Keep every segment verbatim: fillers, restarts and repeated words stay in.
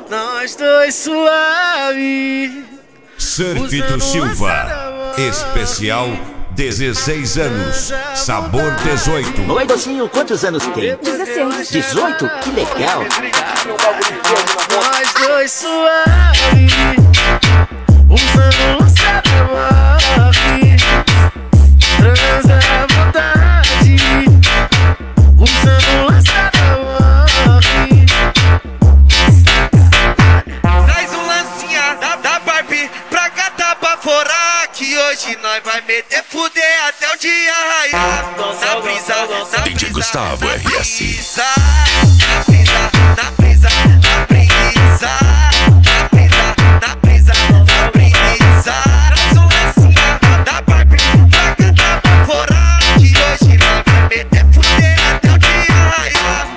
Nós dois suave. Surfito Silva, especial dezesseis anos, sabor dezoito. Oi, docinho, quantos anos tem? dezesseis. dezoito? Que legal. Nós dois suave, usando lançada morre, transa à vontade, usando lançada morre. Traz um lancinha da, da Barbie pra catar pra forar, que hoje nós vai meter fuder até o dia raiar. Na brisa, na D J Gustavo na R S. brisa, na brisa, na brisa, na brisa, na brisa, na brisa, na brisa. Traz um lancinha da Barbie pra catar pra forar, que hoje nós vai meter fuder até o dia raiar.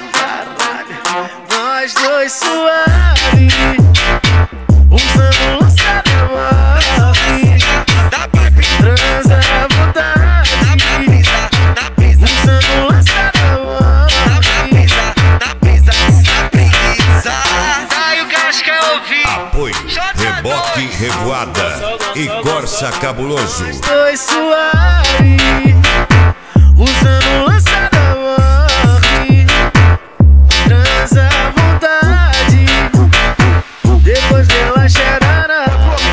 Nós dois suave, usando lançada morre, Da Barbie, transa à vontade, na brisa, na brisa, usando lançada na morre. brisa, na brisa, na brisa. Ai, o Gás quer ouvir. Apoio, Reboque Revoada e Corsa Cabuloso. Dois suave, usando lançada morre, transa à vontade, depois dela xerara.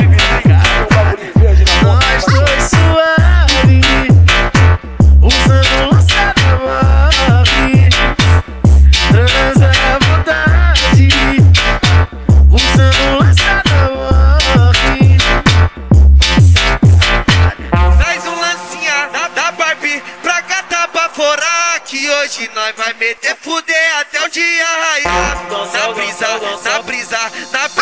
Nós dois suave, usando lançada morre, transa à vontade, usando lançada morre. Traz um lancinha da, da Barbie pra catar pra forar, que hoje nós vai meter fuder até o dia raiar. Na brisa, na brisa, na brisa.